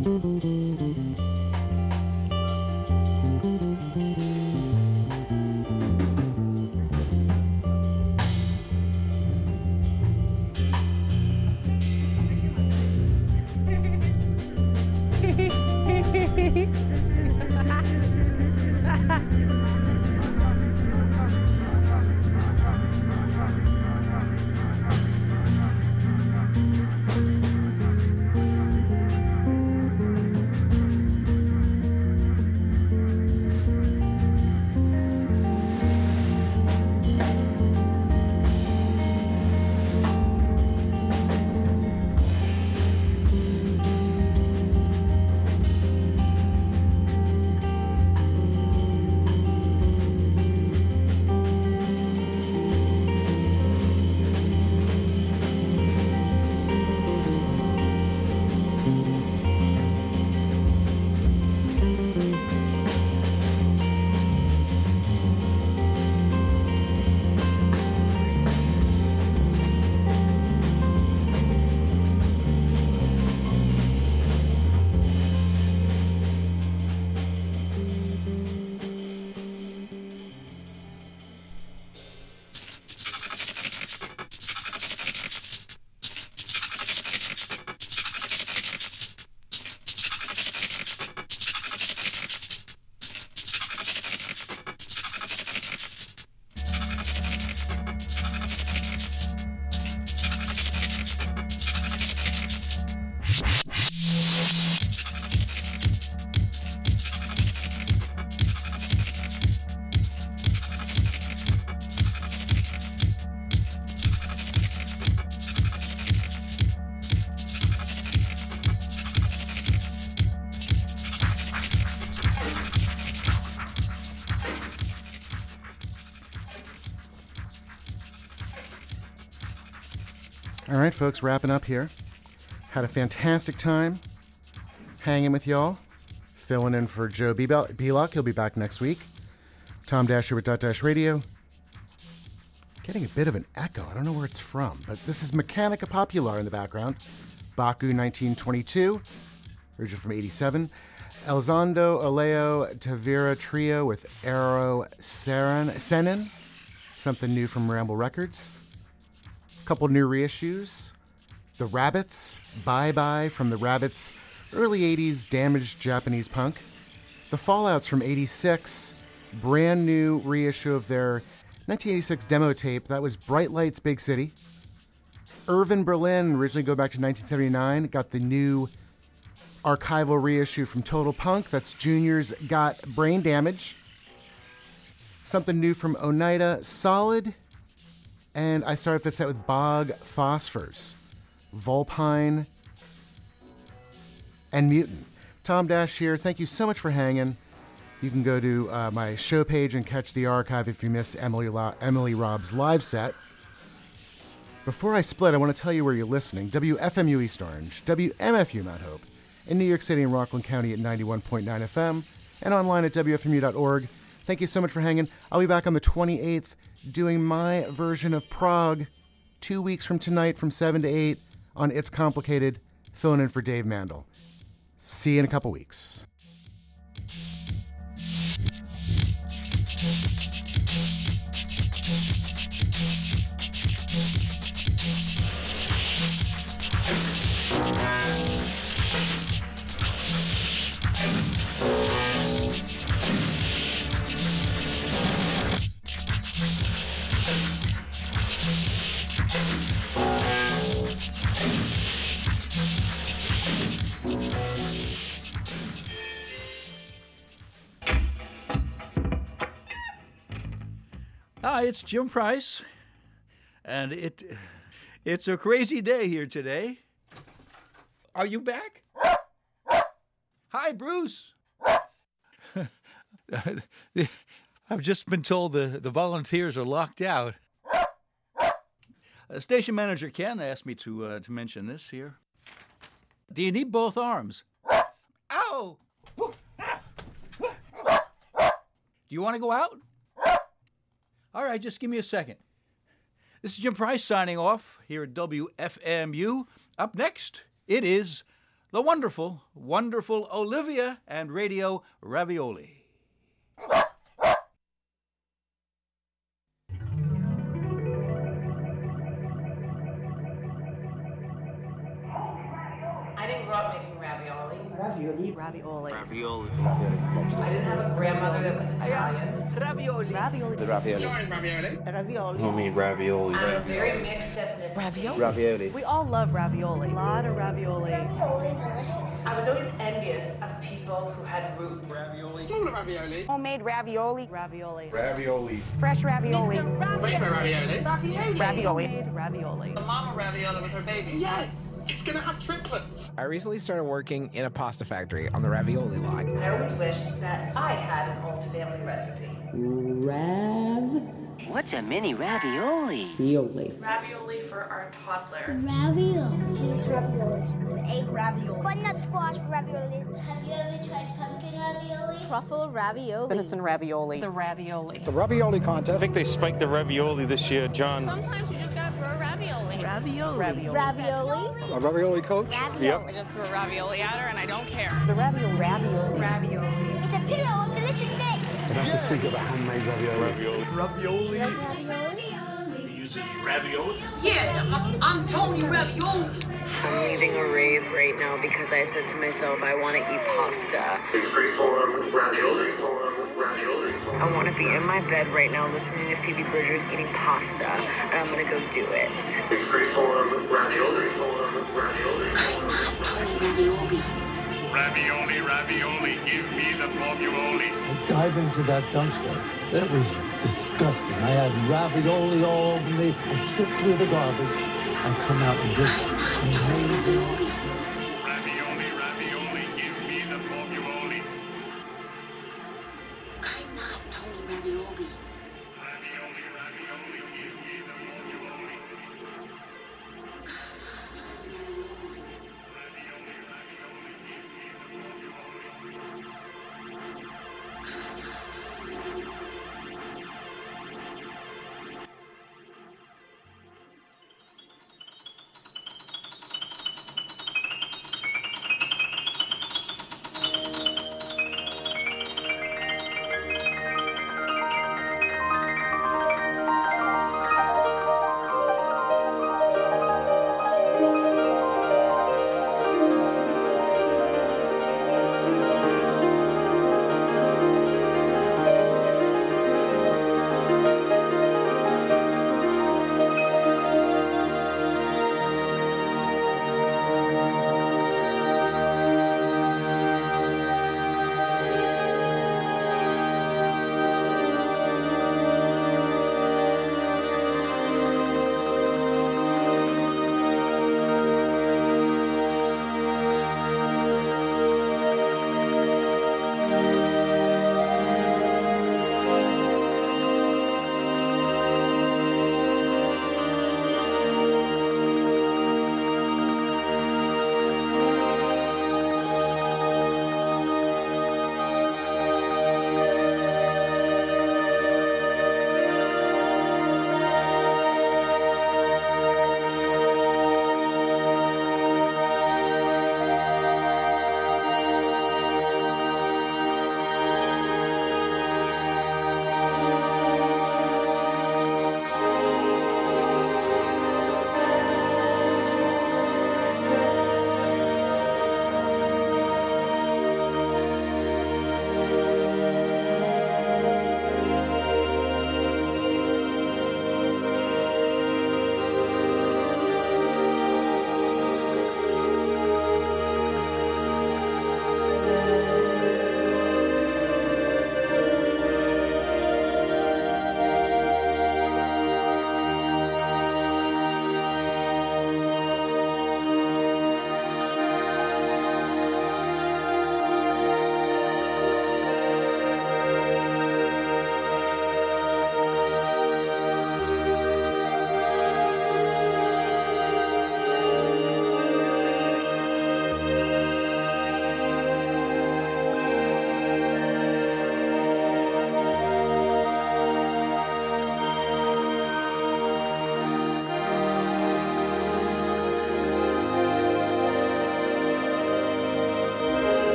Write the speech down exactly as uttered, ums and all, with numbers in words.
All right, folks, wrapping up here. Had a fantastic time hanging with y'all. Filling in for Joe Belock. He'll be back next week. Tom Dasher with Dot Dash Radio. Getting a bit of an echo. I don't know where it's from, but this is Mechanica Popular in the background. Baku nineteen twenty-two. Original from eighty-seven. Elzondo Aleo Tavira Trio with Aero Senin. Something new from Ramble Records. A couple new reissues. The Rabbits, Bye Bye from the Rabbits, early eighties damaged Japanese punk. The Fallouts from eighty-six, brand new reissue of their nineteen eighty-six demo tape. That was Bright Lights, Big City. Irvin Berlin, originally go back to nineteen seventy-nine, got the new archival reissue from Total Punk. That's Junior's Got Brain Damage. Something new from Oneida, Solid. And I started the set with Bog Phosphors, Vulpine, and Mutant. Tom Dash here. Thank you so much for hanging. You can go to uh, my show page and catch the archive if you missed Emily, Lo- Emily Robb's live set. Before I split, I want to tell you where you're listening. W F M U East Orange, W M F U Mount Hope, in New York City and Rockland County at ninety-one point nine F M, and online at W F M U dot org. Thank you so much for hanging. I'll be back on the twenty-eighth doing my version of Prague two weeks from tonight from seven to eight on It's Complicated, filling in for Dave Mandel. See you in a couple weeks. Hi, it's Jim Price, and it it's a crazy day here today. Are you back? Hi, Bruce. I've just been told the, the volunteers are locked out. Uh, Station Manager Ken asked me to uh, to mention this here. Do you need both arms? Ow! Do you want to go out? All right, just give me a second. This is Jim Price signing off here at W F M U. Up next, it is the wonderful, wonderful Olivia and Radio Ravioli. I didn't grow up making ravioli. Ravioli. Ravioli. Ravioli. I didn't have a grandmother that was Italian. Ravioli. Ravioli. The ravioli. Ravioli. Ravioli. Homemade ravioli. I'm a very mixed ethnicity. Ravioli. Ravioli. We all love ravioli. A lot of ravioli. Ravioli delicious. I was always envious of people who had roots. Ravioli. Small ravioli. Homemade ravioli. Ravioli. Ravioli. Fresh ravioli. Mister Ravioli. Ravioli. Ravioli. Ravioli. Made ravioli. The mama ravioli with her baby. Yes. It's gonna have triplets. I recently started working in a pasta factory on the ravioli line. I always wished that I had an old family recipe. Rav. What's a mini ravioli? Ravioli. Ravioli for our toddler. Ravioli. Cheese raviolis. An egg ravioli. Butternut squash raviolis. Have you ever tried pumpkin ravioli? Truffle ravioli. Venison ravioli. The ravioli. The ravioli contest. I think they spiked the ravioli this year, John. Sometimes you just gotta throw ravioli. Ravioli. Ravioli. Ravioli. A ravioli coach? Ravioli. Yep. I just threw ravioli at her and I don't care. The ravioli. Ravioli. Ravioli. It's a pillow of deliciousness. And that's the secret of handmade ravioli. Ravioli. Ravioli. Ravioli. He uses ravioli? Yeah, I'm, I'm Tony Ravioli. I'm leaving a rave right now because I said to myself, I want to eat pasta. Freeform ravioli. Ravioli. I want to be in my bed right now listening to Phoebe Bridgers eating pasta, and I'm going to go do it. Freeform ravioli. Ravioli. I'm not Tony Ravioli. Ravioli, ravioli, give me the formuoli. I dive into that dumpster. It was disgusting. I had ravioli all over me. I sift through the garbage and come out with this amazing